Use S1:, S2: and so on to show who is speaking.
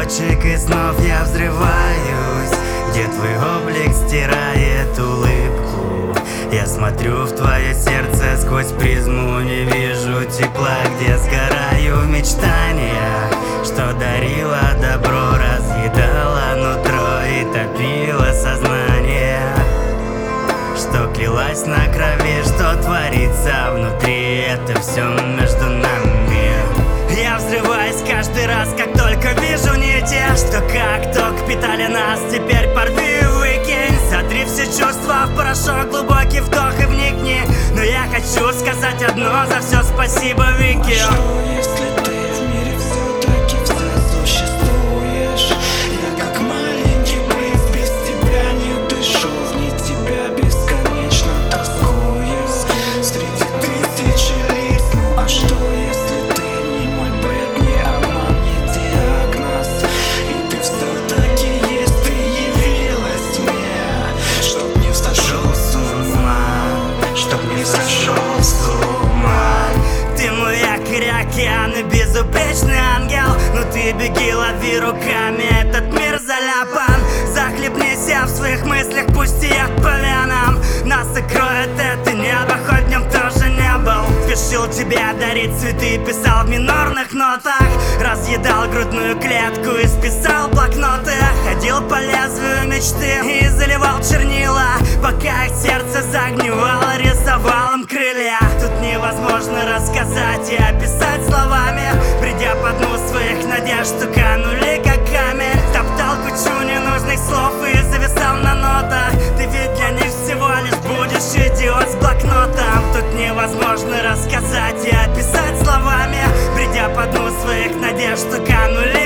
S1: цветочек, и снов я взрываюсь, где твой облик стирает улыбку. Я смотрю в твое сердце сквозь призму, не вижу тепла, где сгораю в мечтаниях, что дарила добро, разъедала нутро и топила сознание, что клялась на крови, что творится внутри, это все между нами. Я взрываюсь каждый раз, как только вижу нити, что как ток питали нас, теперь порви и выкинь. Сотри все чувства в порошок, глубокий вдох и вникни. Но я хочу сказать одно: за все спасибо, Вики.
S2: А что, если ты в мире все-таки существуешь? Я как маленький бриз, без тебя не дышу, вне тебя бесконечно тоскуюсь среди тысячи лиц. А что, если ты не мой бред, не обман, не диагноз, и ты все-таки есть, ты явилась мне, чтоб не сошел с ума, чтоб не сошел с ума.
S1: Ты мой якорь, океан и безупречный ангел, но ты беги, лови руками, этот мир заляпан. Захлебнись в своих мыслях, пусти их по венам. Нас закроет это небо, хоть днем тоже не был. Спешил тебе дарить цветы, писал в минорных нотах, разъедал грудную клетку и списал блокноты. Ходил по лезвию мечты и заливал чернила, пока их сердце загнивало, рисовал им крылья. Тут невозможно рассказать и описать словами, придя по дну своих надежд, что канули как камень. Топтал кучу ненужных слов и зависал на нотах. Ты ведь для них всего лишь будешь идиот с блокнотом. Тут невозможно рассказать и описать словами, придя по дну своих надежд, что канули